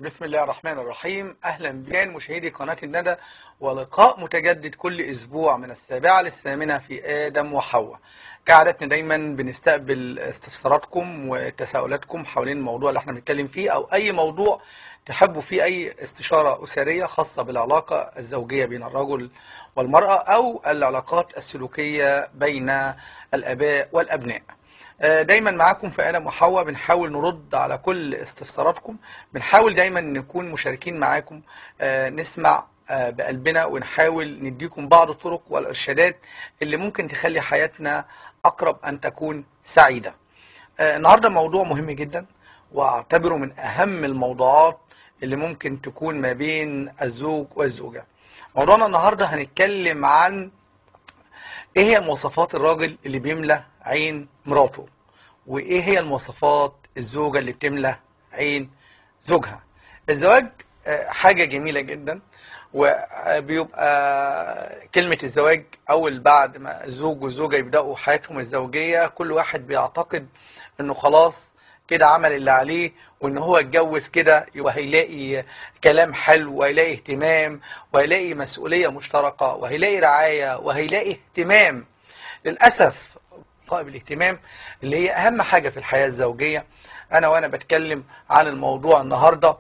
بسم الله الرحمن الرحيم. أهلا بكم مشاهدي قناة الندى، ولقاء متجدد كل أسبوع من 7 للثامنة في آدم وحواء. كعادتنا دايما بنستقبل استفساراتكم وتساؤلاتكم حوالين الموضوع اللي احنا بنتكلم فيه، أو أي موضوع تحبوا فيه أي استشارة أسرية خاصة بالعلاقة الزوجية بين الرجل والمرأة، أو العلاقات السلوكية بين الآباء والأبناء. دايما معاكم في آدم وحواء، بنحاول نرد على كل استفساراتكم، بنحاول دايما نكون مشاركين معاكم، نسمع بقلبنا، ونحاول نديكم بعض الطرق والإرشادات اللي ممكن تخلي حياتنا أقرب أن تكون سعيدة. النهاردة موضوع مهم جدا، واعتبره من أهم الموضوعات اللي ممكن تكون ما بين الزوج والزوجة. موضوعنا النهاردة هنتكلم عن ايه هي مواصفات الراجل اللي بيملى عين مراته، وايه هي المواصفات الزوجة اللي بتملى عين زوجها. الزواج حاجة جميلة جدا، وبيبقى كلمة الزواج أول بعد ما الزوج والزوجة يبدأوا حياتهم الزوجية، كل واحد بيعتقد انه خلاص كده عمل اللي عليه، وان هو اتجوز كده يبقى هيلاقي كلام حلو، وهيلاقي اهتمام، وهيلاقي مسؤولية مشتركة، وهيلاقي رعاية، وهيلاقي اهتمام. للأسف قائم الاهتمام اللي هي أهم حاجة في الحياة الزوجية. وأنا بتكلم عن الموضوع النهاردة،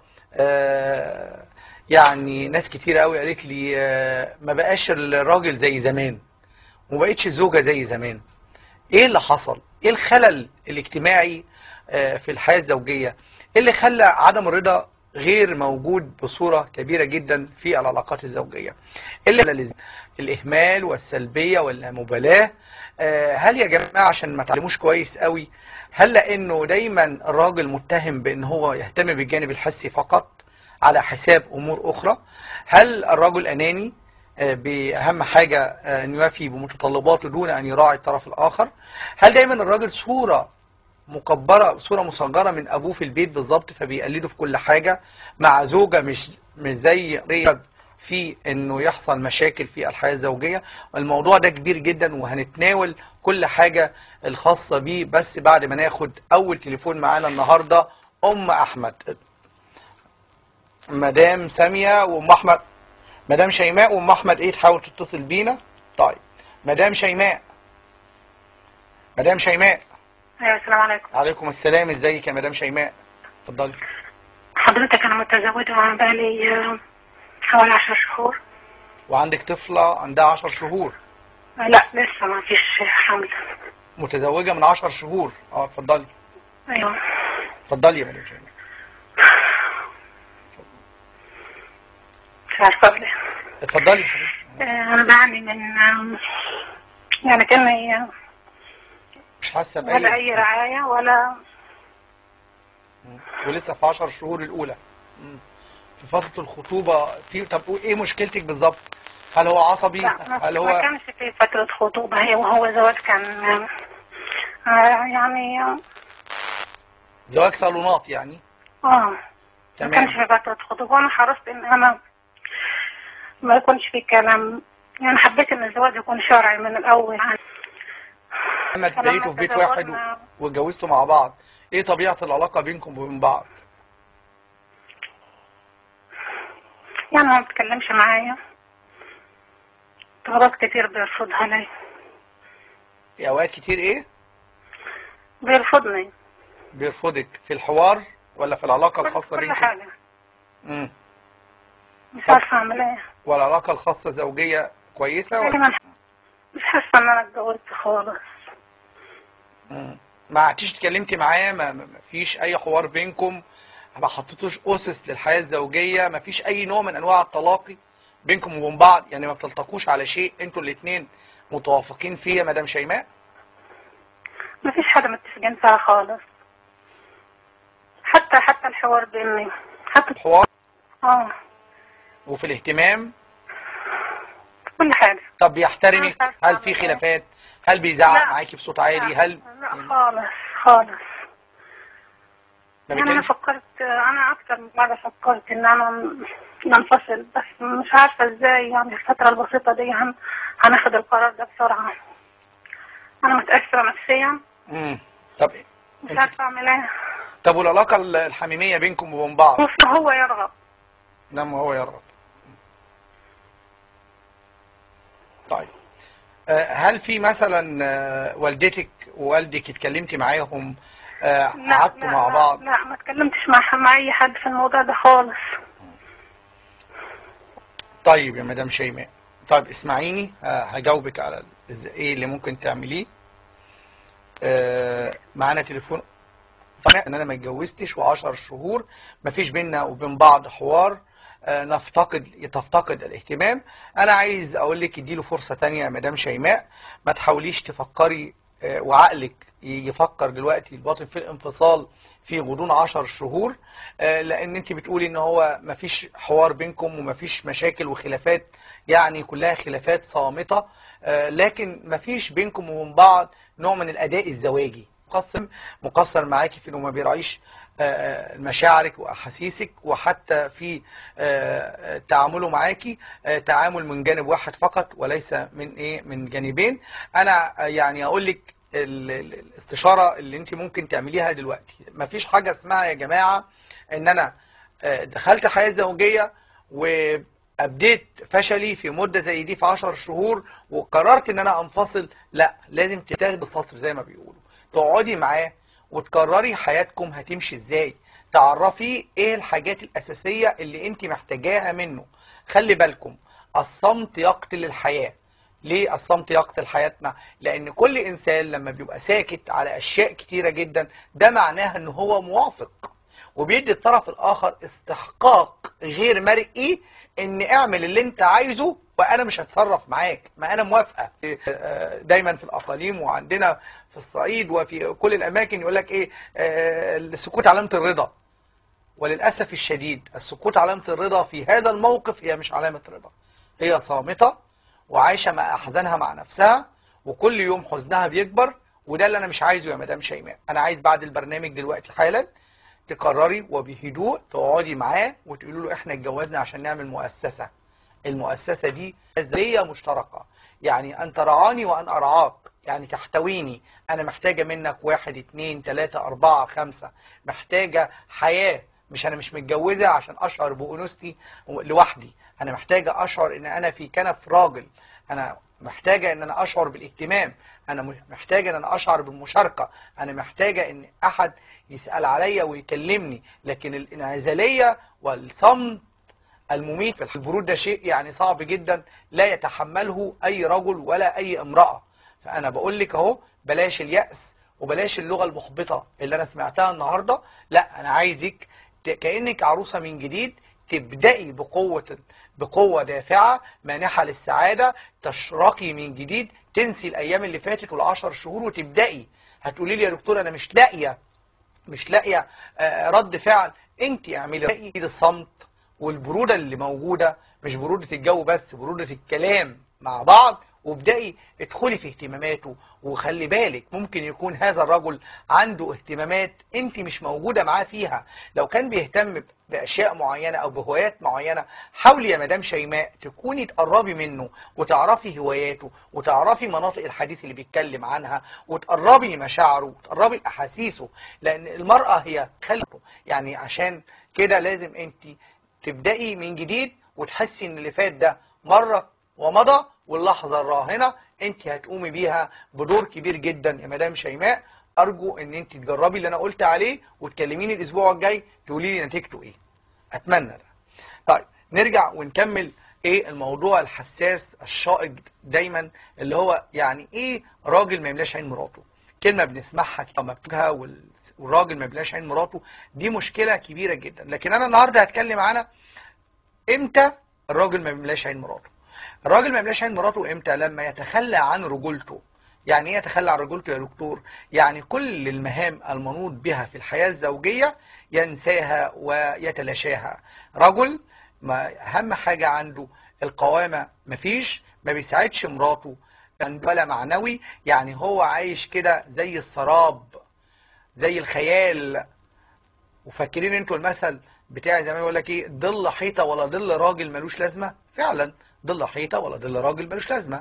يعني ناس كتير قوي قالت لي ما بقاش الراجل زي زمان، وما بقتش الزوجة زي زمان. ايه اللي حصل؟ ايه الخلل الاجتماعي في الحياة الزوجية؟ ايه اللي خلى عدم الرضا غير موجود بصورة كبيرة جدا في العلاقات الزوجية؟ ايه اللي الإهمال والسلبية واللامبالاة؟ هل يا جماعة عشان ما تعلموش كويس قوي؟ هل لأنه دايما الراجل متهم بأن هو يهتم بالجانب الحسي فقط على حساب أمور أخرى؟ هل الرجل أناني بأهم حاجة أن يوفي بمتطلباته دون أن يراعي الطرف الآخر؟ هل دايما الراجل صورة مكبرة، صورة مصغرة من أبوه في البيت بالظبط، فبيقلده في كل حاجة، مع زوجة مش زي في انه يحصل مشاكل في الحياة الزوجية؟ الموضوع ده كبير جدا، وهنتناول كل حاجة الخاصة بيه، بس بعد ما ناخد اول تليفون معانا النهاردة. ام احمد، مدام سامية وام احمد، مدام شيماء وام احمد ايه تحاول تتصل بينا. طيب مدام شيماء، مدام شيماء. ايوه، السلام عليكم. عليكم السلام، ازيك يا مدام شيماء؟ اتفضلي. حضرتك انا متزوجة بقالي حوالي 10 شهور. وعندك طفلة عندها 10 شهور؟ لا لسه ما فيش حمل. متزوجة من 10 شهور. اتفضلي. ايوه اتفضلي يا مدام شيماء. مش عارفة ليه. اتفضلي. انا بعاني من يعني كأني مش حاسة بأي ولا اي رعاية ولا. ولسه في 10 شهور الأولى في فترة الخطوبة. طب ايه مشكلتك بالظبط؟ هل هو عصبي؟ لا هل هو ما كانش في فترة خطوبة، هي وهو زواج كان يعني زواج صالونات يعني؟ ما تمام. كانش في فترة خطوبة، وانا حرصت ان انا ما يكونش في كلام، يعني حبيت ان الزواج يكون شرعي من الاول. لما اتبقيتوا في بيت واحد واتجوزتوا مع بعض، ايه طبيعة العلاقة بينكم وبين بعض؟ يعني ما بتكلمش معايا، طلبات كتير بيرفضها لي. اوقات كتير ايه؟ بيرفضني. بيرفضك في الحوار ولا في العلاقة الخاصة كل بينكم؟ حاجة. مش طب عارفة اعمل ايه. والعلاقة الخاصة زوجية كويسة ولا؟ يعني مش حاسة ان انا اتجوزت خالص. ما عدتيش اتكلمتي معاه؟ ما فيش اي حوار بينكم؟ ما حطيتوش اسس للحياه الزوجيه؟ ما فيش اي نوع من انواع التلاقي بينكم وبين بعض؟ يعني ما بتلتقوش على شيء انتوا الاثنين متوافقين فيه يا مدام شيماء؟ ما فيش حاجة متفقين فيها خالص. حتى الحوار بيني، حتى الحوار وفي وفي الاهتمام، كل حاجة. طب بيحترمك؟ هل في خلافات؟ هل بيزعق معاكي بصوت عالي؟ هل لا خالص خالص. ما يعني انا فكرت، انا اكتر من مرة فكرت ان انا ننفصل، بس مش عارفة ازاي. يعني الفترة البسيطة دي هناخد القرار ده بسرعة. انا متأثرة نفسيا. طب مش انت عارفة اعمل ايه. طب والعلاقة الحميمية بينكم وبين بعض؟ بص، هو يرغب. نعم هو يرغب. طيب هل في مثلا والدتك ووالدك اتكلمتي معاهم، لا قعدتوا لا مع لا بعض؟ لا، ما اتكلمتش مع اي حد في الموضوع ده خالص. طيب يا مدام شيماء، طيب اسمعيني، هجاوبك على ايه اللي ممكن تعمليه. معانا تليفون. طبعا ان انا ما اتجوزتش و10 شهور ما فيش بيننا وبين بعض حوار، تفتقد الاهتمام. انا عايز اقول لك اديله فرصة تانية يا مدام شيماء. ما تحاوليش تفكري وعقلك يفكر دلوقتي الباطن في الانفصال في غضون 10 شهور، لان انت بتقولي ان هو ما فيش حوار بينكم وما فيش مشاكل وخلافات، يعني كلها خلافات صامتة، لكن ما فيش بينكم وبين بعض نوع من الاداء الزواجي. مقصر معاكي في انه ما بيراعيش مشاعرك واحاسيسك، وحتى في تعامله معاكي تعامل من جانب واحد فقط وليس من جانبين. انا يعني اقول لك الاستشاره اللي انت ممكن تعمليها دلوقتي. ما فيش حاجه اسمها يا جماعه ان انا دخلت حياه زوجيه وابديت فشلي في مده زي دي في 10 شهور وقررت ان انا انفصل. لا، لازم تاخدي سطر زي ما بيقولوا، تقعدي معاه وتكرري حياتكم هتمشي ازاي، تعرفي ايه الحاجات الاساسية اللي انت محتاجاها منه. خلي بالكم، الصمت يقتل الحياة. ليه الصمت يقتل حياتنا؟ لان كل انسان لما بيبقى ساكت على اشياء كتيرة جدا ده معناها ان هو موافق، وبيدي الطرف الاخر استحقاق غير مرئي ان اعمل اللي انت عايزه وانا مش هتصرف معاك، ما انا موافقه. دايما في الاقاليم وعندنا في الصعيد وفي كل الاماكن يقول لك ايه، السكوت علامه الرضا. وللاسف الشديد السكوت علامه الرضا في هذا الموقف هي مش علامه رضا، هي صامته وعايشه مع احزانها مع نفسها، وكل يوم حزنها بيكبر. وده اللي انا مش عايزه يا مدام شيماء. انا عايز بعد البرنامج دلوقتي حالا تقرري وبهدوء تقعدي معاه وتقولوا له احنا اتجوزنا عشان نعمل مؤسسة. المؤسسة دي أزلية مشتركة، يعني أنت رعاني وأنا أرعاك، يعني تحتويني. أنا محتاجة منك 1 2 3 4 5، محتاجة حياة. أنا مش متجوزة عشان أشعر بأنوثتي لوحدي، أنا محتاجة أشعر إن أنا في كنف راجل، أنا محتاجة ان انا اشعر بالاهتمام، انا محتاجة ان انا اشعر بالمشاركة، انا محتاجة ان احد يسأل عليا ويكلمني. لكن الانعزالية والصمت المميت في البرود ده شيء يعني صعب جدا لا يتحمله اي رجل ولا اي امرأة. فانا بقول لك اهو، بلاش اليأس وبلاش اللغة المحبطة اللي انا سمعتها النهاردة. لا، انا عايزك كأنك عروسة من جديد، تبدأي بقوة دافعة مانحة للسعادة، تشرقي من جديد، تنسي الأيام اللي فاتت والعشر شهور وتبدأي. هتقولي لي يا دكتور أنا مش لاقية رد فعل. أنت اعملي الصمت والبرودة اللي موجودة، مش برودة الجو بس، برودة الكلام مع بعض، وابدأي ادخلي في اهتماماته. وخلي بالك ممكن يكون هذا الرجل عنده اهتمامات انت مش موجودة معاه فيها. لو كان بيهتم بأشياء معينة أو بهوايات معينة، حاولي يا مدام شيماء تكوني تقربي منه وتعرفي هواياته وتعرفي مناطق الحديث اللي بيتكلم عنها وتقربي مشاعره وتقربي أحاسيسه، لأن المرأة هي خلقه. يعني عشان كده لازم انت تبدأي من جديد وتحسي ان اللي فات ده مرة ومضى، واللحظة الراهنة انت هتقومي بيها بدور كبير جدا يا مدام شيماء. ارجو ان انت تجربي اللي انا قلت عليه وتكلميني الاسبوع الجاي تقولي لي نتيجته ايه. اتمنى ده. طيب نرجع ونكمل ايه الموضوع الحساس الشائك دايما، اللي هو يعني ايه راجل ما يملاش عين مراته. كلمة بنسمعها كده مكتوبها، والراجل ما يملاش عين مراته، دي مشكلة كبيرة جدا. لكن انا النهاردة هتكلم عنها امتى الراجل ما يملاش عين مراته. الراجل ما يملاش عين مراته امتى؟ لما يتخلى عن رجولته. يعني ايه يتخلى عن رجولته يا دكتور؟ يعني كل المهام المنوط بها في الحياة الزوجية ينساها ويتلاشاها. رجل ما اهم حاجة عنده القوامة، مفيش، ما بيساعدش مراته ولا معنوي، يعني هو عايش كده زي السراب، زي الخيال. وفاكرين انتوا المثل بتاعي زمان يقول لك ايه، ظل حيطه ولا ظل راجل ملوش لازمه؟ فعلا ظل حيطه ولا ظل راجل ملوش لازمه.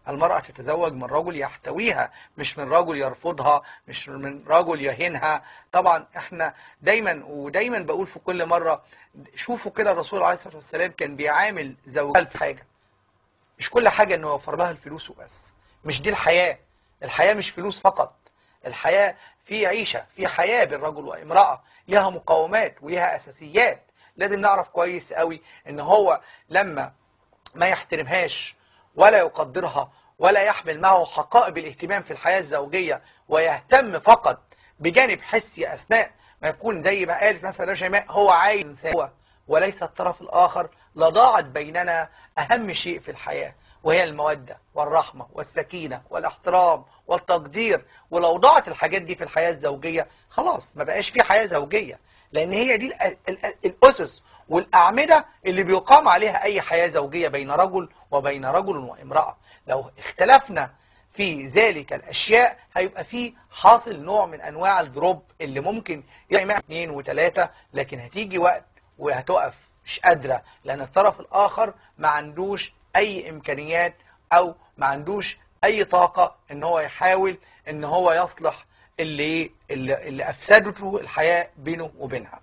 المرأة تتزوج من رجل يحتويها، مش من رجل يرفضها، مش من رجل يهينها. طبعا احنا دايما بقول في كل مرة، شوفوا كده الرسول عليه الصلاة والسلام كان بيعامل زوجها في حاجة، مش كل حاجة انه يوفر لها الفلوس وبس. مش دي الحياة. الحياة مش فلوس فقط. الحياة في عيشة، في حياة بين رجل وامرأة لها مقومات ولها أساسيات. لازم نعرف كويس قوي ان هو لما ما يحترمهاش ولا يقدرها ولا يحمل معه حقائب الاهتمام في الحياة الزوجية، ويهتم فقط بجانب حسي أثناء ما يكون زي ما قالت مثلا شيماء هو عايز هو وليس الطرف الآخر، لضاعت بيننا أهم شيء في الحياة، وهي المودة والرحمة والسكينة والاحترام والتقدير. ولو ضاعت الحاجات دي في الحياة الزوجية خلاص ما بقاش في حياة زوجية، لأن هي دي الأسس والأعمدة اللي بيقام عليها أي حياة زوجية بين رجل وبين رجل وامرأة. لو اختلفنا في ذلك الأشياء هيبقى في حاصل نوع من أنواع الدروب اللي ممكن يعمل 2 و3، لكن هتيجي وقت وهتقف مش قادرة، لأن الطرف الآخر ما عندوش أي إمكانيات أو ما عندوش أي طاقة إن هو يحاول إن هو يصلح اللي أفسدته الحياة بينه وبينها.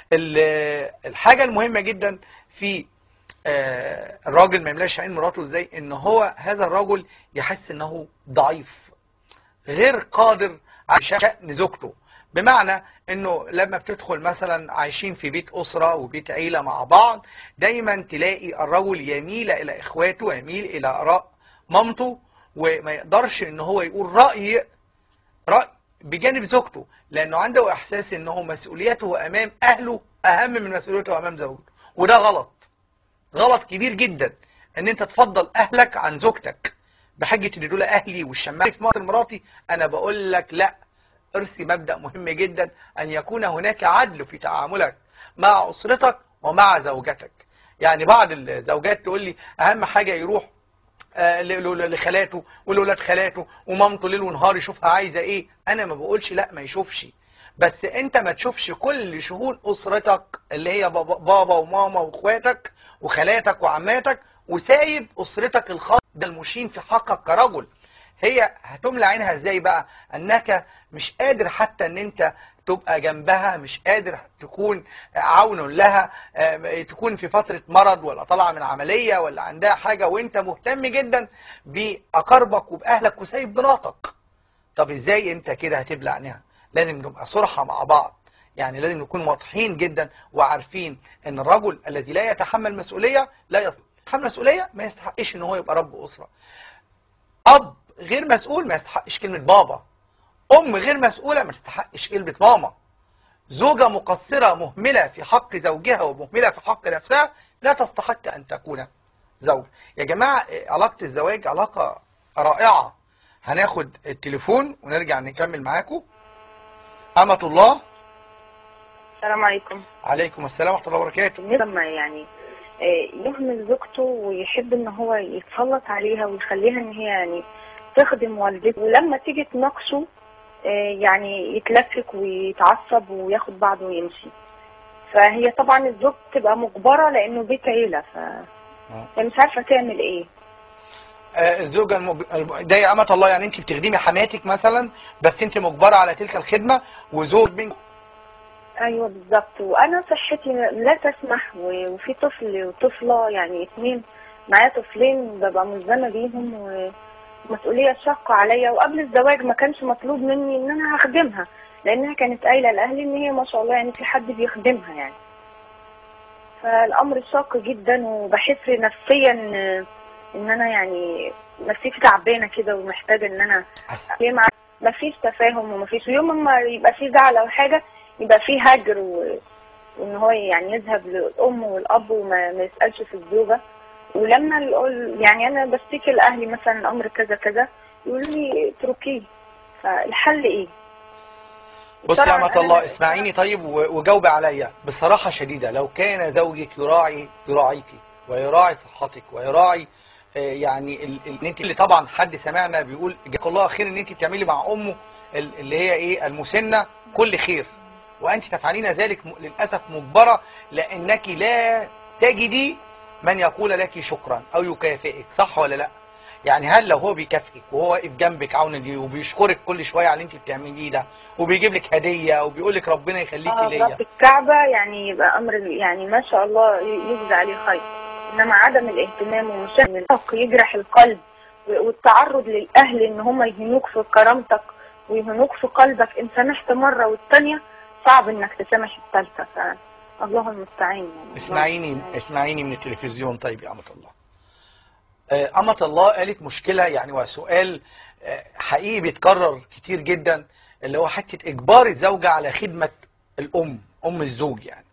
الحاجة المهمة جدا في الراجل ما يملاش عين مراته ازاي، ان هو هذا الرجل يحس انه ضعيف غير قادر على شأن زوجته. بمعنى انه لما بتدخل مثلا عايشين في بيت اسرة وبيت عيلة مع بعض، دايما تلاقي الرجل يميل الى اخواته ويميل الى اراء مامته، وما يقدرش ان هو يقول رأي بجانب زوجته، لانه عنده احساس انه مسؤوليته امام اهله اهم من مسؤوليته امام زوجته. وده غلط، غلط كبير جدا ان انت تفضل اهلك عن زوجتك بحجة ان دول اهلي والشماعة في مراتي. انا بقول لك لا، ارسي مبدأ مهم جدا، ان يكون هناك عدل في تعاملك مع اسرتك ومع زوجتك. يعني بعض الزوجات تقول لي اهم حاجة يروح لخالاته ولولاد خالاته ومامته ليل ونهار يشوفها عايزة ايه. انا ما بقولش لا ما يشوفش، بس انت ما تشوفش كل شؤون اسرتك اللي هي بابا وماما واخواتك وخالاتك وعماتك، وسايب اسرتك الخاصة ده المشين في حقك كرجل. هي هتملى عينها ازاي بقى؟ انك مش قادر حتى ان انت تبقى جنبها، مش قادر تكون عون لها، تكون في فترة مرض ولا طالعة من عملية ولا عندها حاجة وانت مهتم جدا بأقربك وبأهلك وسايب مراتك. طب ازاي انت كده هتبلع عينها؟ لازم نبقى صرحة مع بعض، يعني لازم نكون واضحين جدا وعارفين ان الرجل الذي لا يتحمل مسؤولية لا يتحمل مسؤولية ما يستحقش ان هو يبقى رب أسرة. أب غير مسؤول ما يستحقش كلمة بابا، أم غير مسؤولة ما تستحقش كلمة ماما، زوجة مقصرة مهملة في حق زوجها ومهملة في حق نفسها لا تستحق أن تكون زوجة. يا جماعة علاقة الزواج علاقة رائعة. هناخد التليفون ونرجع نكمل معاكم. أمة الله. السلام عليكم. عليكم السلام ورحمة الله وبركاته. لما يعني يهمل زوجته ويحب ان هو يتسلط عليها ويخليها ان هي يعني تخدم والدته، ولما تيجي تناقشه يعني يتلكك ويتعصب وياخد بعضه ويمشي. فهي طبعا الزوج تبقى مجبرة لانه بيت عيلة، هي مش عارفة تعمل ايه. الزوجة ده يا أمة الله يعني انت بتخدمي حماتك مثلا بس انت مجبرة على تلك الخدمة وزوج ايوه بالظبط. وانا صحتي لا تسمح، وفي طفل وطفلة يعني 2 معايا طفلين ببقى ملزمة بيهم، ومسؤولية شاقة عليا. وقبل الزواج ما كانش مطلوب مني ان انا هخدمها، لانها كانت قايلة لاهلي ان هي ما شاء الله يعني في حد بيخدمها يعني. فالامر شاق جدا، وبحس نفسيا ان انا يعني نفسيتي تعبانة كده ومحتاجة ان انا ما فيش تفاهم وما فيش. يوم ما يبقى في زعل او حاجة يبقى فيه هجر، وان هو يعني يذهب للام والاب وما يسالش في الزوجه. ولما يعني انا بشتكي لاهلي مثلا الامر كذا كذا يقولوا لي اتركيه. فالحل ايه؟ بصي يا أمة الله اسمعيني طيب وجاوبي عليا بصراحه شديده. لو كان زوجك يراعيك ويراعي صحتك ويراعي يعني انت اللي طبعا حد سمعنا بيقول جزاك الله خير ان انت بتعملي مع امه اللي هي ايه المسنه كل خير، وأنت تفعلين ذلك للأسف مجبرة، لأنك لا تجدي من يقول لك شكرا أو يكافئك، صح ولا لا؟ يعني هل لو هو بيكافئك وهو واقف جنبك عون ليه وبيشكرك كل شويه على اللي انت بتعمليه ده وبيجيب لك هديه وبيقول لك ربنا يخليكي ليا، رب الكعبة يعني يبقى أمر يعني ما شاء الله يجزى عليه خير. إنما عدم الاهتمام ومشاهدة الحق يجرح القلب، والتعرض للأهل إن هم يهنوك في كرامتك ويهنوك في قلبك إن سامحت مرة والتانية صعب إنك تسامح الثالثة. فالله المستعان يعني. اسمعيني من التلفزيون. طيب يا أمة الله، أمة الله قالت مشكلة يعني وسؤال حقيقي بيتكرر كتير جدا، اللي هو حتة إجبار الزوجة على خدمة أم الزوج. يعني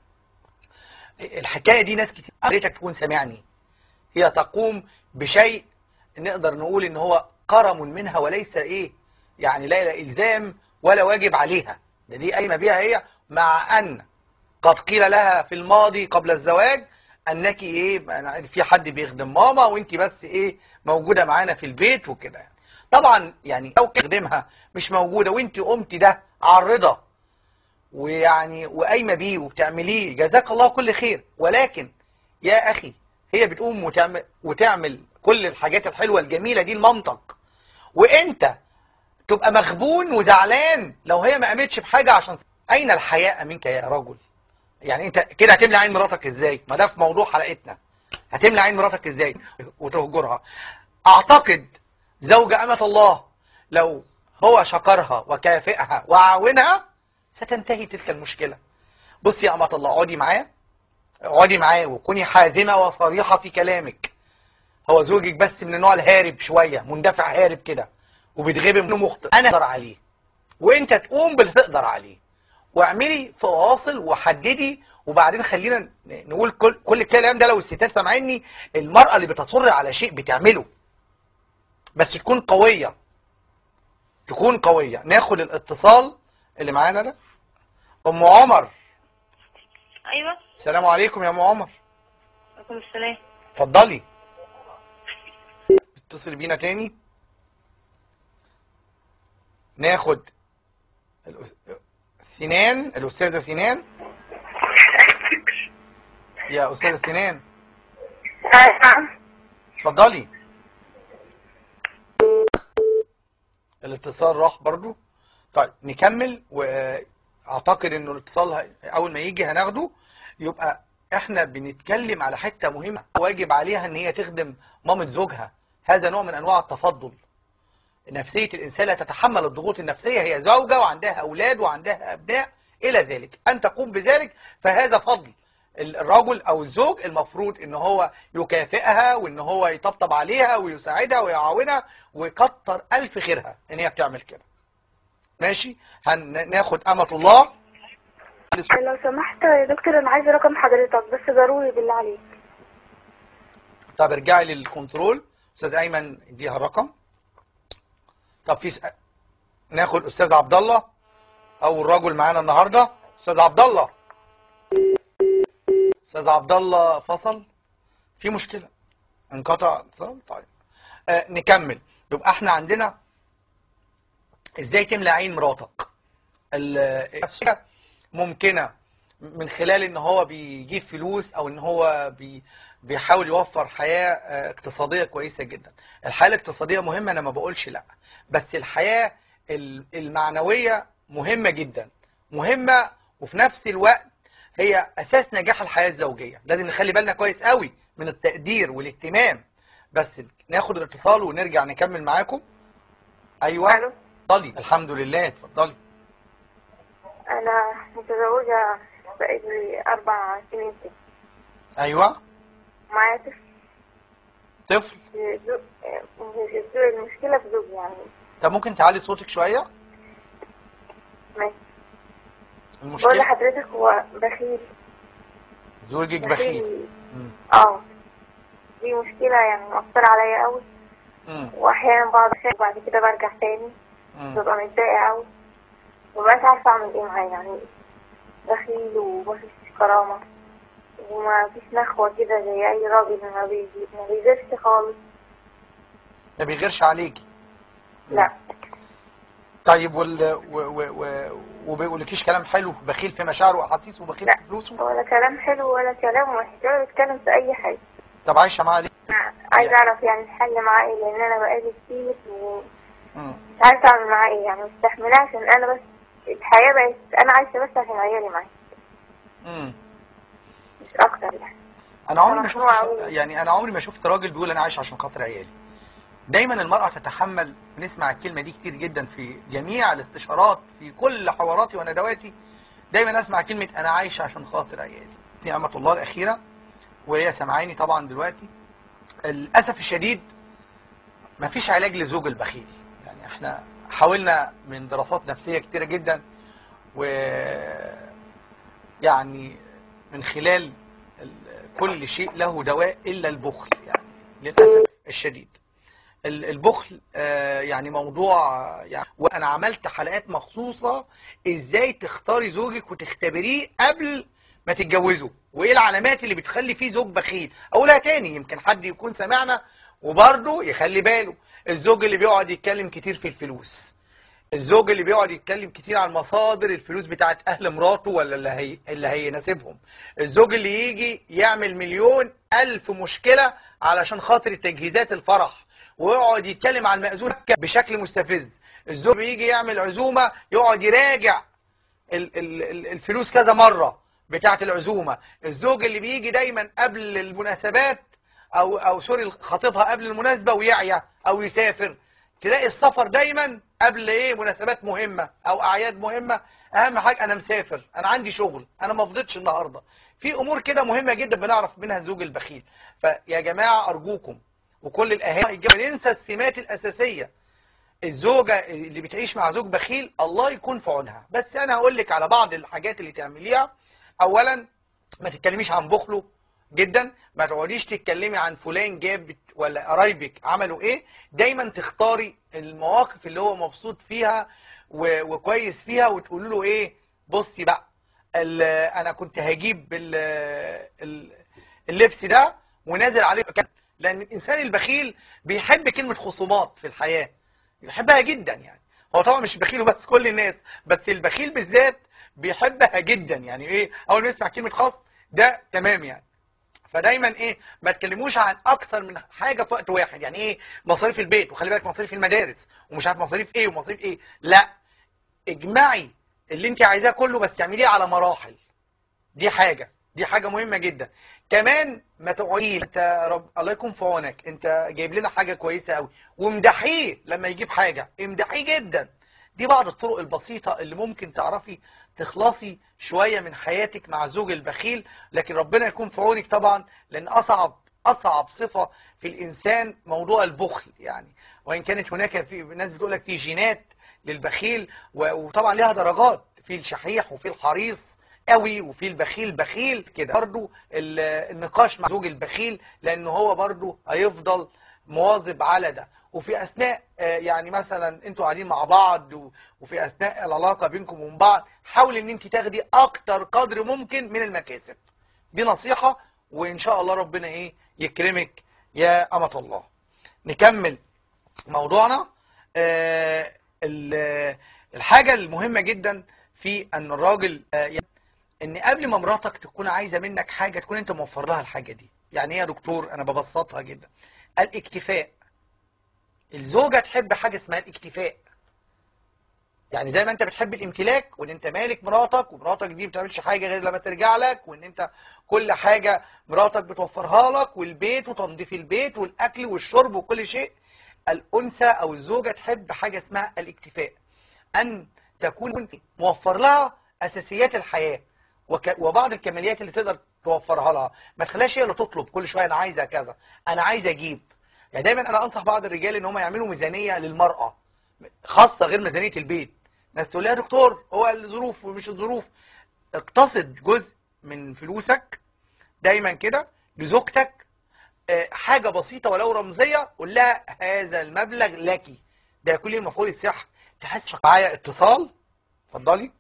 الحكاية دي ناس كتير قريتك تكون سامعني، هي تقوم بشيء نقدر نقول إن هو كرم منها وليس يعني لا إلزام ولا واجب عليها، ده دي قايمة بيها هي، مع أن قد قيل لها في الماضي قبل الزواج انك في حد بيخدم ماما وانت بس موجوده معانا في البيت وكده. يعني طبعا يعني لو تخدمها مش موجوده وانت قمتي ده على الرضا ويعني وقايمه بيه وبتعمليه، جزاك الله كل خير. ولكن يا اخي هي بتقوم وتعمل كل الحاجات الحلوه الجميله دي المنطق، وانت تبقى مغبون وزعلان لو هي ما قامتش بحاجه. عشان اين الحياء منك يا رجل؟ يعني انت كده هتملى عين مراتك ازاي؟ ما ده في موضوع حلقتنا، هتملى عين مراتك ازاي وتهجرها؟ اعتقد زوجة أمة الله لو هو شكرها وكافئها وعاونها ستنتهي تلك المشكلة. بصي يا أمة الله، اقعدي معاه وكوني حازمة وصريحة في كلامك. هو زوجك بس من النوع الهارب شوية، مندفع هارب كده وبتغيبي منه مخطئ، انا اقدر عليه وانت تقوم باللي تقدر عليه، واعملي فواصل وحددي. وبعدين خلينا نقول كل الكلام ده لو الستات سامعيني، المرأة اللي بتصر على شيء بتعمله بس تكون قوية، ناخد الاتصال اللي معانا ده. ام عمر. ايوه السلام عليكم يا ام عمر. وعليكم السلام. اتفضلي اتصل بينا تاني. ناخد سنان، الأستاذة سنان. يا أستاذة سنان اتفضلي. الاتصال راح برضو. طيب نكمل، واعتقد انه الاتصال اول ما يجي هناخده. يبقى احنا بنتكلم على حتة مهمة، واجب عليها ان هي تخدم مامة زوجها. هذا نوع من انواع التفضل. نفسية الإنسان لا تتحمل الضغوط النفسية، هي زوجة وعندها أولاد وعندها أبناء إلى ذلك، أن تقوم بذلك فهذا فضل. الرجل أو الزوج المفروض إن هو يكافئها وإن هو يطبطب عليها ويساعدها ويعاونها، ويكتر ألف خيرها إن هي بتعمل كده. ماشي، هناخد أمة الله. لو سمحت يا دكتور أنا عايزة رقم حضرتك بس ضروري بالله عليك. طب ارجعي للكنترول، أستاذ أيمن اديها الرقم. طب ناخد استاذ عبد الله، اول رجل معانا النهارده. استاذ عبد الله. استاذ عبد الله فصل، في مشكله، انقطع اتصال. طيب نكمل. يبقى احنا عندنا ازاي تملى عين مراتك. النفسيه ممكنه من خلال ان هو بيجيب فلوس او ان هو بيحاول يوفر حياة اقتصادية كويسة جدا. الحياة الاقتصادية مهمة، انا ما بقولش لا، بس الحياة المعنوية مهمة جدا، مهمة، وفي نفس الوقت هي اساس نجاح الحياة الزوجية. لازم نخلي بالنا كويس قوي من التقدير والاهتمام. بس ناخد الاتصال ونرجع نكمل معاكم. ايوه اتفضلي. الحمد لله، اتفضلي. انا متزوجة بقالي 4 سنين كده. ايوه معايا طفل. المشكلة في زوجي يعني. طب ممكن تعلي صوتك شوية؟ ماشي. المشكلة بقول لحضرتك هو بخيل. زوجك بخيل. دي مشكلة يعني مؤثرة عليا قوي. واحيانا بقعد وبعد كده برجع تاني ببقى متضايقة قوي ومبقاش عارفة اعمل ايه معاه. يعني بخيل ومفيش كرامة وما فيش نخوة كده زي اي راجل، ما بيغيرش خالص. ما بيغيرش عليكي؟ لا. طيب وبيقولكيش كلام حلو؟ بخيل في مشاعره واحاسيسه وبخيل في فلوسه؟ ولا كلام حلو ولا كلام وحش، ولا بيتكلم في اي حاجة. طب عايشة معاه ليه؟ عايزة اعرف يعني الحل معاه ايه، لان انا بقالي كتير مش عارفة اعمل معاه ايه، يعني مستحملاه عشان انا بس الحياة بقت انا عايشة بس عشان عيالي معايا مش اكتر يعني. انا عمري ما شفت يعني انا عمري ما شفت راجل بيقول انا عايش عشان خاطر عيالي. دايما المرأة تتحمل، بنسمع الكلمة دي كتير جدا في جميع الاستشارات، في كل حواراتي وندواتي دايما اسمع كلمة انا عايش عشان خاطر عيالي. نعمة الله الاخيرة وهي سامعاني طبعا دلوقتي، للاسف الشديد مفيش علاج لزوج البخيل. يعني احنا حاولنا من دراسات نفسية كتيرة جدا، و يعني من خلال كل شيء له دواء الا البخل. يعني للاسف الشديد البخل يعني موضوع يعني، وانا عملت حلقات مخصوصة ازاي تختاري زوجك وتختبريه قبل ما تتجوزوا، وايه العلامات اللي بتخلي فيه زوج بخيل. اقولها تاني يمكن حد يكون سمعنا وبرضه يخلي باله. الزوج اللي بيقعد يتكلم كتير في الفلوس، الزوج اللي بيقعد يتكلم كتير عن مصادر الفلوس بتاعت اهل مراته ولا اللي هيناسبهم، الزوج اللي يجي يعمل مليون الف مشكلة علشان خاطر تجهيزات الفرح ويقعد يتكلم عن المأذون بشكل مستفز، الزوج بيجي يعمل عزومة يقعد يراجع الفلوس كذا مرة بتاعت العزومة، الزوج اللي بيجي دايما قبل المناسبات او سوري خطيبها قبل المناسبة ويعيا او يسافر. تلاقي السفر دايما قبل ايه مناسبات مهمة او اعياد مهمة، اهم حاجة انا مسافر، انا عندي شغل، انا ما فضيتش النهاردة. في امور كده مهمة جدا بنعرف منها الزوج البخيل. فيا جماعة ارجوكم وكل الاهالي ننسى السمات الاساسية. الزوجة اللي بتعيش مع زوج بخيل الله يكون في عونها. بس انا هقول لك على بعض الحاجات اللي تعمليها. اولا ما تتكلميش عن بخله جدا، ما تقعديش تتكلمي عن فلان جاب ولا قرايبك عملوا ايه. دايما تختاري المواقف اللي هو مبسوط فيها وكويس فيها وتقول له ايه، بصي بقى انا كنت هجيب اللبس ده ونازل عليه. لان الانسان البخيل بيحب كلمة خصومات في الحياة، بيحبها جدا. يعني هو طبعا مش بخيل بس كل الناس، بس البخيل بالذات بيحبها جدا. يعني ايه اول ما يسمع كلمة خصم ده تمام يعني. فدايما ايه ما تكلموش عن اكثر من حاجه في وقت واحد. يعني ايه مصاريف البيت، وخلي بالك مصاريف المدارس ومش عارف مصاريف ايه ومصاريف ايه، لا اجمعي اللي انت عايزاه كله بس اعمليه على مراحل. دي حاجه مهمه جدا. كمان ما تقعدي انت الله يكون في عونك انت جايب لنا حاجه كويسه قوي وامدحيه لما يجيب حاجه، امدحيه جدا. دي بعض الطرق البسيطه اللي ممكن تعرفي تخلصي شوية من حياتك مع الزوج البخيل. لكن ربنا يكون في عونك طبعا، لأن أصعب صفة في الإنسان موضوع البخل. يعني وإن كانت هناك في ناس بتقول لك في جينات للبخيل، وطبعا لها درجات، في الشحيح وفي الحريص قوي وفي البخيل بخيل كده. برضو النقاش مع زوج البخيل لأنه هو برضو هيفضل مواظب على ده. وفي أثناء يعني مثلا انتوا قاعدين مع بعض وفي أثناء العلاقة بينكم وبين بعض، حاول ان انت تاخدي أكتر قدر ممكن من المكاسب. دي نصيحة، وإن شاء الله ربنا ايه يكرمك يا أمة الله. نكمل موضوعنا. الحاجة المهمة جدا في أن الراجل ان قبل ما مراتك تكون عايزة منك حاجة تكون انت موفر لها الحاجة دي. يعني ايه يا دكتور؟ أنا ببسطها جدا. الاكتفاء. الزوجة تحب حاجة اسمها الاكتفاء. يعني زي ما انت بتحب الامتلاك وان انت مالك مراتك، ومراتك دي ما بتعملش حاجة غير لما ترجع لك، وان انت كل حاجة مراتك بتوفرها لك، والبيت وتنظيف البيت والاكل والشرب وكل شيء. الانثى او الزوجة تحب حاجة اسمها الاكتفاء، ان تكون موفر لها اساسيات الحياة وبعض الكماليات اللي تقدر توفرها لها. ما تخليهاش هي اللي تطلب كل شوية انا عايزة كذا، انا عايزة اجيب. يعني دايما انا انصح بعض الرجال ان هم يعملوا ميزانية للمرأة خاصة غير ميزانية البيت. ناس تقول لها يا دكتور هو الظروف ومش الظروف. اقتصد جزء من فلوسك دايما كده لزوجتك، حاجة بسيطة ولو رمزية، قول لها هذا المبلغ لك. ده يكون ليه مفعول السحر. تحس معايا اتصال؟ اتفضلي.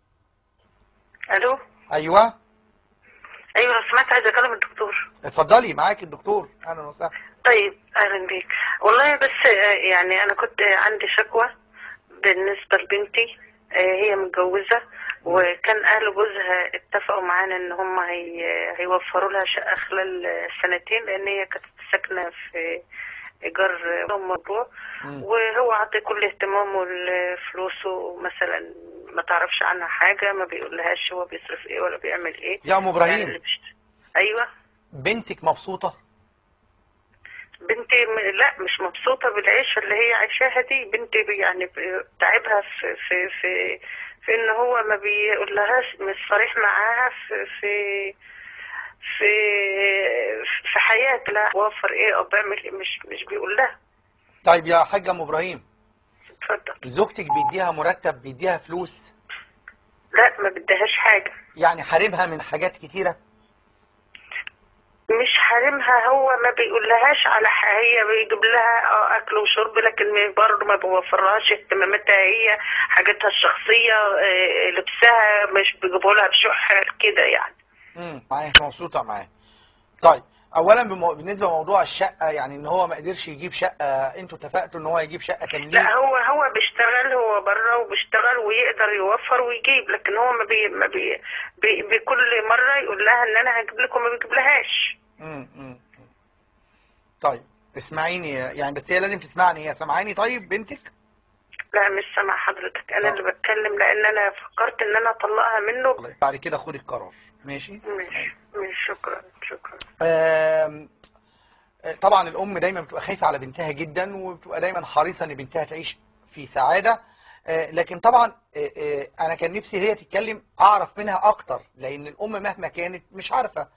الو. ايوه ايوه لو سمحت عايزه اكلم الدكتور. اتفضلي معاك الدكتور. اهلا وسهلا. طيب اهلا بيك. والله بس يعني انا كنت عندي شكوى بالنسبه لبنتي. هي متجوزة، وكان أهل جوزها اتفقوا معانا إن هم هيوفروا لها شقة خلال سنتين، لأن هي كانت ساكنة في إيجار موضوع، وهو عطي كل اهتمامه لفلوسه، مثلا ما تعرفش عنها حاجة، ما بيقولهاش هو بيصرف إيه ولا بيعمل إيه. يا أم إبراهيم، يعني أيوة. بنتك مبسوطة؟ بنتي لا، مش مبسوطة بالعيشة اللي هي عايشاها دي. بنتي يعني تعبها في ان هو ما بيقولهاش، مش صريح معاها في في حياتها، لا وفر ايه او بعمل ايه، مش بيقول لها. طيب يا حاجة ام ابراهيم، اتفضل. زوجتك بيديها مرتب، بيديها فلوس؟ لا، ما بدهاش حاجة. يعني حارمها من حاجات كتيرة؟ مش حارمها، هو ما بيقولهاش على هي بيجيب لها اكل وشرب، لكن برضه ما بيوفرلهاش اهتماماتها هي، حاجاتها الشخصيه، لبسها مش بيجيبوا لها بشح كده يعني. معايا، مبسوطه معاه. طيب اولا بالنسبه لموضوع الشقه، يعني ان هو ما قدرش يجيب شقه، انتوا اتفقتوا ان هو يجيب شقه تمليك؟ لا، هو بيشتغل، هو بره وبيشتغل ويقدر يوفر ويجيب، لكن هو ما بكل مره يقول لها ان انا هجيب لك وما بيجيب لهاش. طيب اسمعيني، يعني بس هي لازم تسمعني، هي سامعاني؟ طيب بنتك؟ لا مش سامع حضرتك، انا اللي بتكلم، لان انا فكرت ان انا اطلقها منه. بعد كده خدي القرار. ماشي. شكرا. طبعا الام دايما بتبقى خايفه على بنتها جدا، وبتبقى دايما حريصه ان بنتها تعيش في سعاده، لكن طبعا انا كان نفسي هي تتكلم، اعرف منها اكتر، لان الام مهما كانت مش عارفه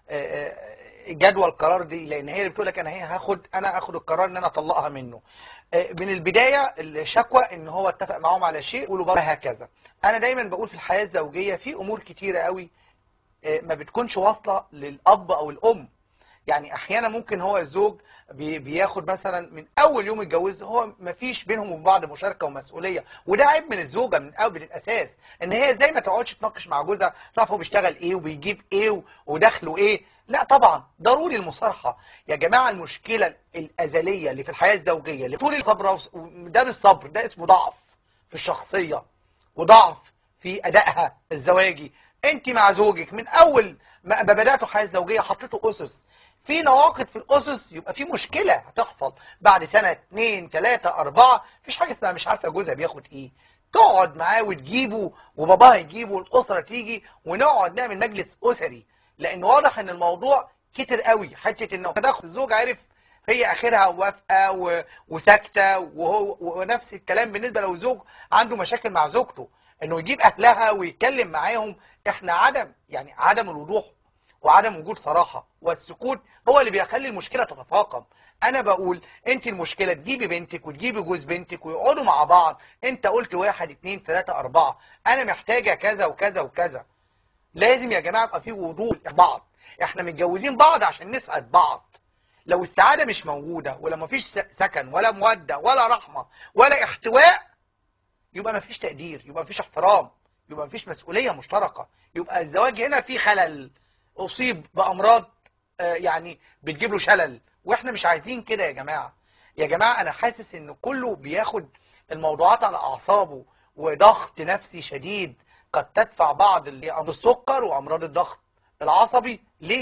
جدوى القرار دي، لان هي اللي بتقول لك انا اخد القرار ان انا اطلقها منه. من البدايه الشكوى ان هو اتفق معاهم على شيء يقولوا برضه هكذا. انا دايما بقول في الحياه الزوجيه في امور كتيره قوي ما بتكونش واصله للاب او الام. يعني احيانا ممكن هو الزوج بياخد مثلا من اول يوم اتجوز هو ما فيش بينهم وبين بعض مشاركه ومسؤوليه، وده عيب من الزوجه من اول الاساس، ان هي ازاي ما تقعدش تناقش مع جوزها تعرف هو بيشتغل ايه وبيجيب ايه ودخله ايه. لا طبعا ضروري المصارحه يا جماعه. المشكله الازليه اللي في الحياه الزوجيه اللي طول الصبر، ده بالصبر ده اسمه ضعف في الشخصيه وضعف في ادائها الزواجي. انت مع زوجك من اول ما بداتوا الحياه الزوجيه حطيتوا اسس، في نواقض في الاسس يبقى في مشكله هتحصل بعد سنه 2 3 4. مفيش حاجه اسمها مش عارفه جوزها بياخد ايه، تقعد معاه وتجيبه وباباها يجيبه والاسره تيجي ونقعد نعمل مجلس اسري، لان واضح ان الموضوع كتر قوي. حته انه تدخل الزوج عرف هي اخرها موافقه وساكته، ونفس الكلام بالنسبه لو زوج عنده مشاكل مع زوجته انه يجيب اهلها ويتكلم معاهم. احنا عدم الوضوح وعدم وجود صراحه والسكوت هو اللي بيخلي المشكله تتفاقم. انا بقول انت المشكله تجيبي بنتك وتجيبي جوز بنتك ويقعدوا مع بعض، انت قلت 1 2 3 4 انا محتاجه كذا وكذا وكذا. لازم يا جماعه يبقى في وضوح بعض. احنا متجوزين بعض عشان نسعد بعض. لو السعاده مش موجوده ولا مفيش سكن ولا موده ولا رحمه ولا احتواء، يبقى مفيش تقدير، يبقى مفيش احترام، يبقى مفيش مسؤوليه مشتركه، يبقى الزواج هنا فيه خلل، اصيب بامراض يعني بتجيب له شلل، واحنا مش عايزين كده يا جماعه. يا جماعه انا حاسس ان كله بياخد الموضوعات على اعصابه، وضغط نفسي شديد قد تدفع بعض امراض السكر وامراض الضغط العصبي.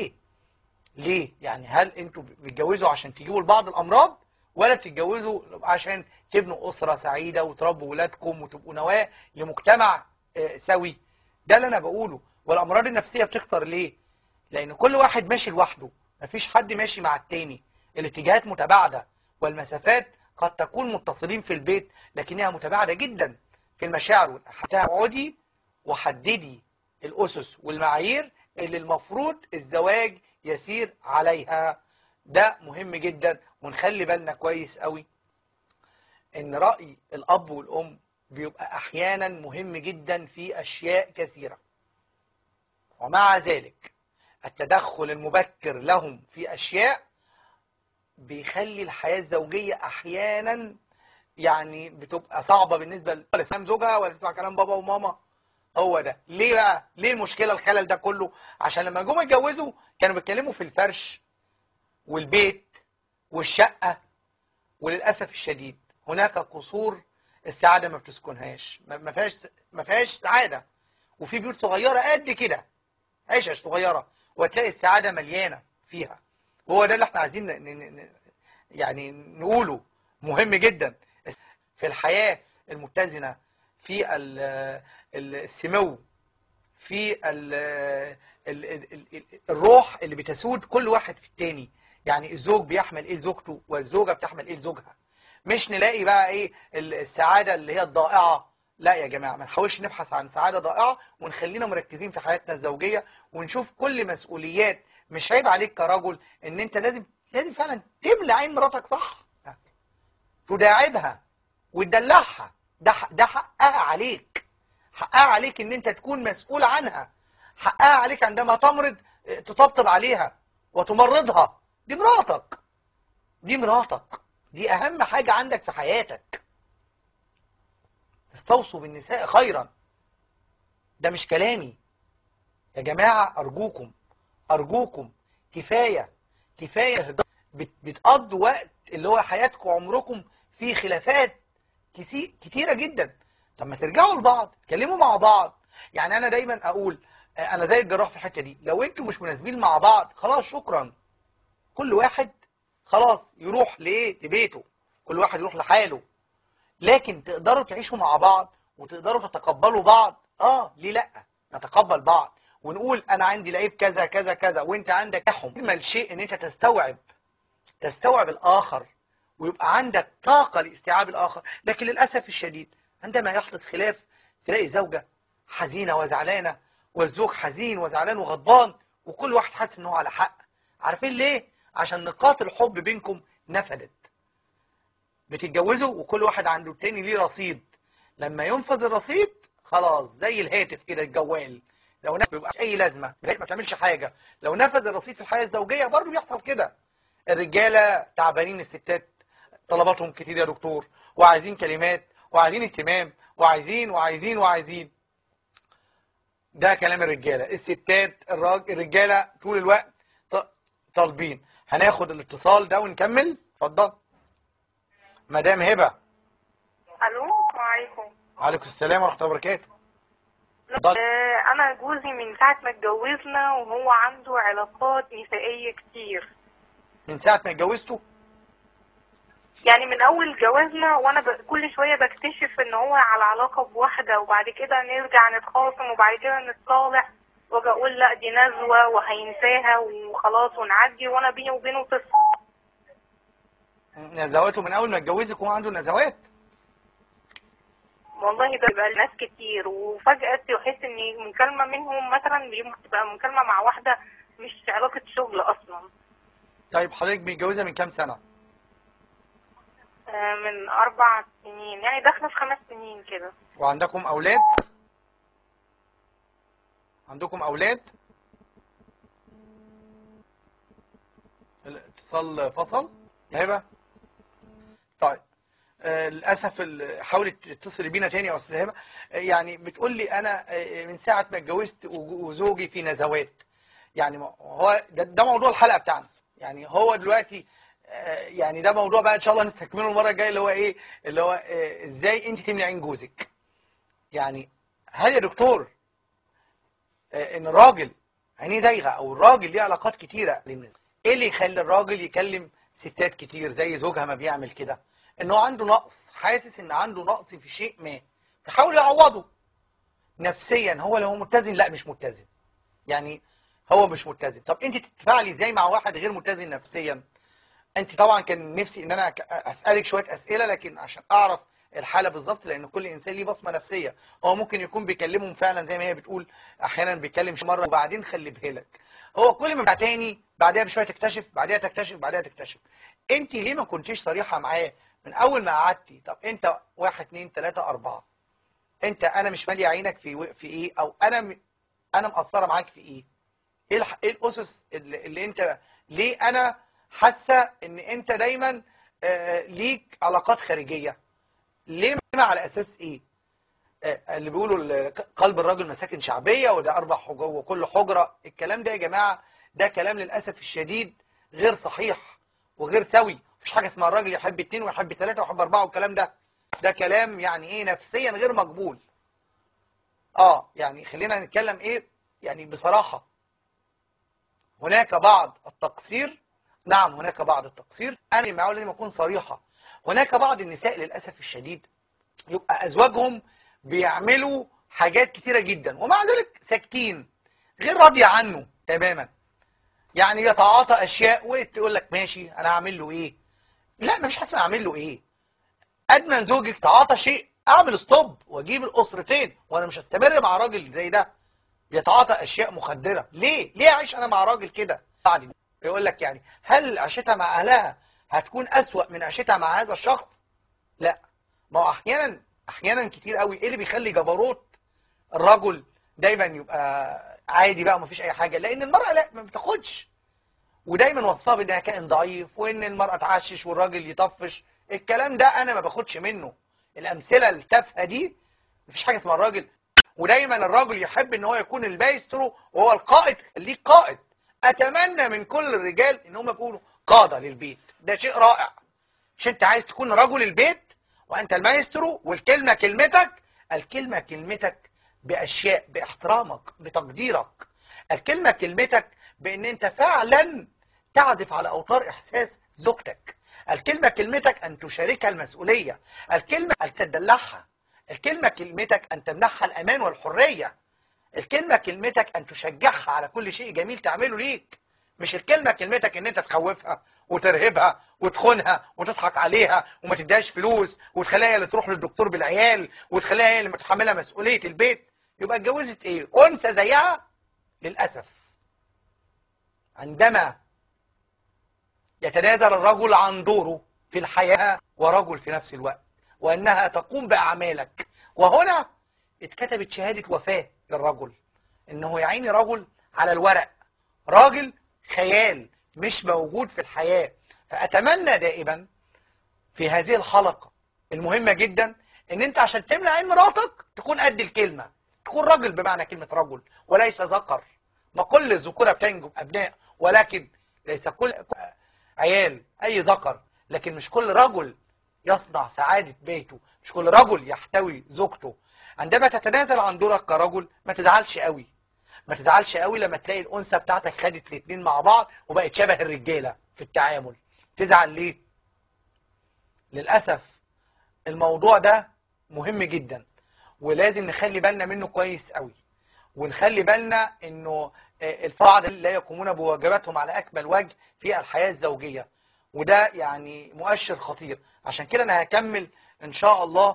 ليه يعني هل انتوا بتتجوزوا عشان تجيبوا لبعض الامراض، ولا بتتجوزوا عشان تبنوا اسره سعيده وتربوا ولادكم وتبقوا نواه لمجتمع سوي؟ ده اللي انا بقوله. والامراض النفسيه بتكتر ليه؟ لان كل واحد ماشي لوحده، مفيش حد ماشي مع التاني، الاتجاهات متباعده، والمسافات قد تكون متصلين في البيت لكنها متباعده جدا في المشاعر. حتى اقعدي وحددي الاسس والمعايير اللي المفروض الزواج يسير عليها. ده مهم جدا. ونخلي بالنا كويس قوي ان رأي الاب والام بيبقى احيانا مهم جدا في اشياء كثيرة، ومع ذلك التدخل المبكر لهم في اشياء بيخلي الحياة الزوجية احيانا يعني بتبقى صعبة بالنسبة ولا تفهم زوجها ولا تسمع كلام بابا وماما. هو ده ليه بقى؟ ليه المشكلة الخلل ده كله؟ عشان لما جم يتجوزوا كانوا بيتكلموا في الفرش والبيت والشقة، وللأسف الشديد هناك قصور السعاده ما بتسكنهاش، ما فيهاش سعاده. وفي بيوت صغيره قد كده، عيشه صغيره، وتلاقي السعاده مليانه فيها. وهو ده اللي احنا عايزين يعني نقوله، مهم جدا في الحياه المتزنه، في السمو، في الروح اللي بتسود كل واحد في التاني. يعني الزوج بيحمل ايه لزوجته، والزوجه بتحمل ايه لزوجها. مش نلاقي بقى ايه السعاده اللي هي الضائعه. لا يا جماعه، ما نحاولش نبحث عن سعاده ضائعه، ونخلينا مركزين في حياتنا الزوجيه، ونشوف كل مسؤوليات. مش عيب عليك كرجل ان انت لازم فعلا تملى عين مراتك، صح، تداعبها وتدلعها. ده حقها عليك، حقها عليك ان انت تكون مسؤول عنها. حقها عليك عندما تمرض تطبطب عليها وتمرضها. دي مراتك، دي مراتك، دي اهم حاجة عندك في حياتك. استوصوا بالنساء خيرا. ده مش كلامي يا جماعة. ارجوكم كفاية بتقضوا وقت اللي هو حياتكم، عمركم في خلافات كتيرة جدا. طب ما ترجعوا لبعض، تكلموا مع بعض. يعني انا دايما اقول، انا زي الجراح في الحته دي، لو انتوا مش مناسبين مع بعض خلاص شكرا، كل واحد خلاص يروح لبيته، كل واحد يروح لحاله. لكن تقدروا تعيشوا مع بعض وتقدروا تتقبلوا بعض. ليه لا؟ نتقبل بعض ونقول انا عندي العيب كذا كذا كذا وانت عندك تحم. اجمل شيء ان انت تستوعب الاخر، ويبقى عندك طاقه لاستيعاب الاخر. لكن للاسف الشديد عندما يحدث خلاف تلاقي زوجه حزينه وزعلانه، والزوج حزين وزعلان وغضبان، وكل واحد حاسس ان هو على حق. عارفين ليه؟ عشان نقاط الحب بينكم نفدت. بتتجوزوا وكل واحد عنده التاني ليه رصيد. لما ينفذ الرصيد خلاص، زي الهاتف كده الجوال، لو نفذ بيبقى اي لازمه، ما بتعملش حاجه. لو نفذ الرصيد في الحياه الزوجيه برضه بيحصل كده. الرجاله تعبانين، الستات طلباتهم كتير يا دكتور، وعايزين كلمات، وعايزين اهتمام، وعايزين. ده كلام الرجاله. الستات الرجاله طول الوقت طالبين. هناخد الاتصال ده ونكمل. اتفضل مدام هبه. الو، السلام عليكم. وعليكم السلام ورحمه الله وبركاته. انا جوزي من ساعه ما اتجوزنا وهو عنده علاقات نسائيه كتير. من ساعه ما اتجوزتوا؟ يعني من اول جوازنا وانا كل شويه بكتشف ان هو على علاقه بواحده، وبعد كده نرجع نتخاصم، وبعد كده نتصالح، واجي اقول لا دي نزوه وهينساها وخلاص ونعدي، وانا بيني وبينه طفل. نزواته من اول ما اتجوزك وهو عنده نزوات؟ والله ده بيبقى ناس كتير، وفجاه تحس ان مكالمه منهم مثلا بتبقى مكالمه مع واحده مش علاقه شغل اصلا. طيب حضرتك متجوزه من كام سنه؟ من 4 سنين، يعني داخله في 5 سنين كده. وعندكم اولاد؟ عندكم اولاد؟ الاتصال فصل يا هبه. طيب للاسف حاولي تتصلي بينا تاني يا استاذه هبه. يعني بتقول لي انا من ساعه ما اتجوزت وزوجي في نزوات. يعني هو ده موضوع الحلقه بتاعنا. يعني هو دلوقتي يعني ده موضوع بقى ان شاء الله نستكمله المره الجايه، اللي هو ايه، اللي هو ازاي انت تملي عين جوزك. يعني هل يا دكتور ان الراجل عينيه زايغه، او الراجل ليه علاقات كتيره للنساء، ايه اللي يخلي الراجل يكلم ستات كتير زي زوجها ما بيعمل كده؟ انه عنده نقص، حاسس ان عنده نقص في شيء ما، بيحاول يعوضه نفسيا. هو لو متزن، لا مش متزن، يعني هو مش متزن. طب انت تتفاعلي ازاي مع واحد غير متزن نفسيا؟ انت طبعا كان نفسي ان انا اسالك شويه اسئله، لكن عشان اعرف الحاله بالظبط، لان كل انسان ليه بصمه نفسيه. هو ممكن يكون بيكلمهم فعلا زي ما هي بتقول، احيانا بيكلم مره وبعدين خلي بالك، هو كل ما تاني بعدها بشويه تكتشف، بعدها تكتشف. انت ليه ما كنتيش صريحه معاه من اول ما قعدتي؟ طب انت 1 2 3 4، انت انا مش ماليه عينك في ايه، او انا مقصره معاك في ايه؟ ايه الاسس اللي انت ليه انا حاسه ان انت دايما ليك علاقات خارجيه؟ ليه؟ على اساس ايه؟ اللي بيقولوا قلب الرجل مساكن شعبيه، وده 4 حجر وكل حجره. الكلام ده يا جماعه ده كلام للاسف الشديد غير صحيح وغير سوي. مفيش حاجه اسمها الراجل يحب 2 ويحب 3 ويحب 4 والكلام ده. ده كلام يعني ايه نفسيا غير مقبول. يعني خلينا نتكلم ايه يعني بصراحة، هناك بعض التقصير، نعم هناك بعض التقصير، انا معاه لازم اكون صريحة. هناك بعض النساء للأسف الشديد يبقى ازواجهم بيعملوا حاجات كتيرة جدا ومع ذلك ساكتين، غير راضية عنه تماما، يعني يتعاطى اشياء وتقول لك ماشي انا هعمل له ايه. لا، مفيش حاجه اسمها اعمل له ايه. ادمن زوجك تعاطى شيء اعمل ستوب واجيب الاسرتين، وانا مش هستمر مع راجل زي ده بيتعاطى اشياء مخدره. ليه اعيش انا مع راجل كده؟ بعد يقول لك يعني هل عيشتها مع اهلها هتكون اسوأ من عيشتها مع هذا الشخص؟ لا، ما هو احيانا كتير قوي ايه اللي بيخلي جبروت الرجل دايما يبقى عادي بقى ومفيش اي حاجه؟ لان المراه لا ما بتاخدش، ودايما وصفها بانها كائن ضعيف وان المراه تعشش والراجل يطفش. الكلام ده انا ما باخدش منه، الامثله التافهه دي مفيش حاجه اسمها الراجل. ودايما الراجل يحب ان هو يكون المايسترو وهو القائد. خليك قائد. اتمنى من كل الرجال ان هم يكونوا قاده للبيت، ده شيء رائع. مش انت عايز تكون رجل البيت وانت المايسترو والكلمه كلمتك؟ الكلمه كلمتك باشياء، باحترامك، بتقديرك. الكلمه كلمتك بان انت فعلا تعزف على اوتار احساس زوجتك. الكلمه كلمتك ان تشاركها المسؤوليه. الكلمه ان تدلعها. الكلمه كلمتك ان تمنحها الامان والحريه. الكلمه كلمتك ان تشجعها على كل شيء جميل تعمله ليك. مش الكلمه كلمتك ان انت تخوفها وترهبها وتخونها وتضحك عليها وما تديهاش فلوس وتخليها هي اللي تروح للدكتور بالعيال وتخليها هي اللي متحمله مسؤوليه البيت. يبقى اتجوزت ايه؟ انثى زيها؟ للاسف عندما يتنازل الرجل عن دوره في الحياه ورجل في نفس الوقت، وانها تقوم باعمالك، وهنا اتكتبت شهاده وفاه للرجل، انه يا عيني رجل على الورق، راجل خيال مش موجود في الحياه. فاتمنى دائما في هذه الحلقه المهمه جدا ان انت عشان تملى عين مراتك تكون قد الكلمه، تكون رجل بمعنى كلمه رجل وليس ذكر. ما كل الذكوره بتنجب ابناء، ولكن ليس كل عيال اي ذكر، لكن مش كل رجل يصنع سعاده بيته، مش كل رجل يحتوي زوجته. عندما تتنازل عن دورك كرجل ما تزعلش قوي، ما تزعلش قوي لما تلاقي الانثى بتاعتك خدت الاثنين مع بعض وبقت شبه الرجاله في التعامل. تزعل ليه؟ للاسف الموضوع ده مهم جدا ولازم نخلي بالنا منه كويس قوي، ونخلي بالنا انه البعض لا يقومون بواجباتهم على اكمل وجه في الحياه الزوجيه، وده يعني مؤشر خطير. عشان كده انا هكمل ان شاء الله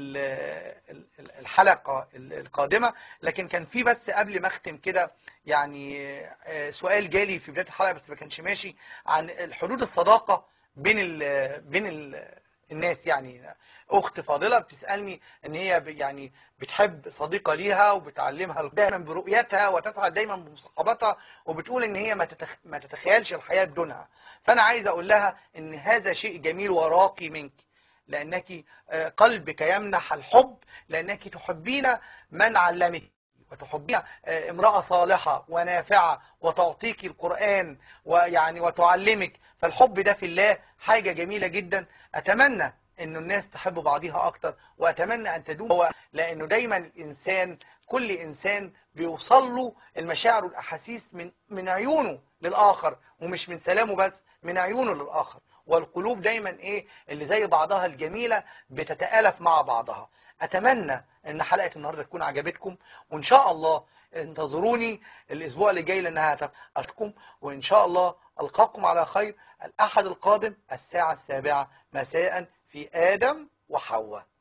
الحلقه القادمه، لكن كان في بس قبل ما اختم كده يعني سؤال جالي في بدايه الحلقه بس ما كانش ماشي، عن حدود الصداقه بين الناس. يعني اخت فاضله بتسالني ان هي يعني بتحب صديقه ليها وبتعلمها دايما برؤيتها وتسعد دايما بمصاحبتها، وبتقول ان هي ما تتخيلش الحياه بدونها. فانا عايز اقول لها ان هذا شيء جميل وراقي منك، لانك قلبك يمنح الحب، لانك تحبين من علمك وتحبين امرأة صالحة ونافعة وتعطيك القرآن ويعني وتعلمك. فالحب ده في الله حاجة جميلة جدا. أتمنى أن الناس تحب بعضها أكتر، وأتمنى أن تدوم، لأنه دايما الإنسان كل إنسان بيوصل له المشاعر والأحاسيس من عيونه للآخر، ومش من سلامه بس، من عيونه للآخر. والقلوب دايما ايه اللي زي بعضها الجميلة بتتآلف مع بعضها. اتمنى ان حلقة النهاردة تكون عجبتكم، وان شاء الله انتظروني الاسبوع اللي جاي لانها هتكون، وان شاء الله القاكم على خير الاحد القادم الساعة 7 مساء في آدم وحواء.